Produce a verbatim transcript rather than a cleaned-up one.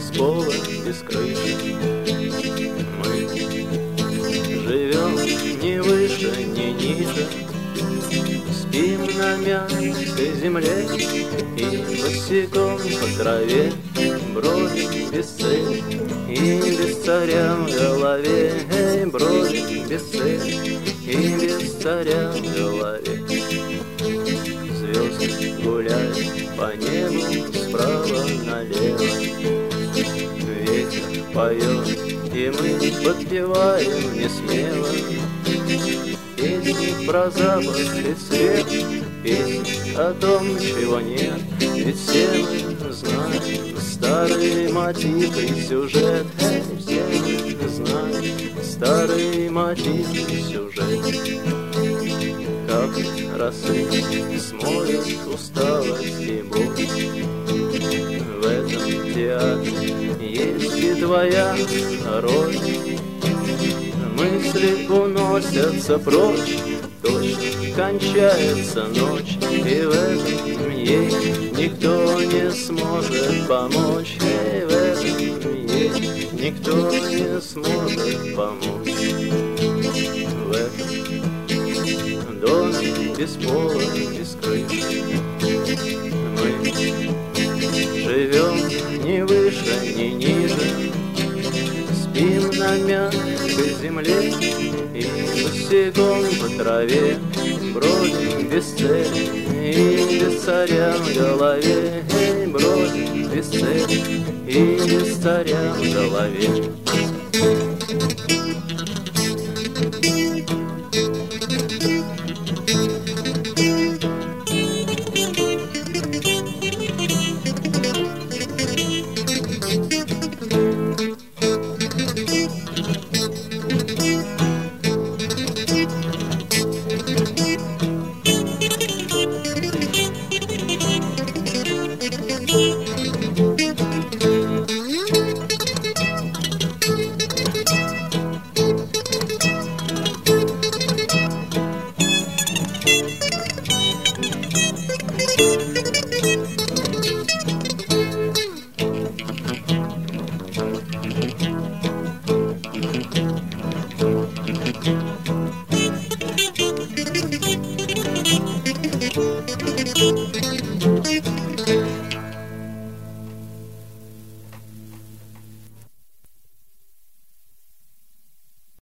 без пола, без крыши. Мы живем ни выше, ни ниже, спим на мягкой земле и босиком по траве бродим без цели и без царя в голове. Эй, бродим без цели и без царя в голове. Звезды гуляют по небу справа налево, ветер поет, и мы подпеваем несмело песни про запах и свет, песни о том, чего нет. Ведь все мы знаем старый мотив и сюжет. Эй, все мы знаем старый мотив и сюжет. Капли росы смоют усталость и боль. В этом театре есть и твоя роль. Мысли уносятся прочь, точно кончается ночь, и в этом ей никто не сможет помочь. И в этом ей никто не сможет помочь. В этом доме без пола, без крыши мы живем ни выше, ни ниже, спим на мягкой земле и босиком по траве бродим без цели и без царя в голове. Эй, бродим без цели и без царя в голове.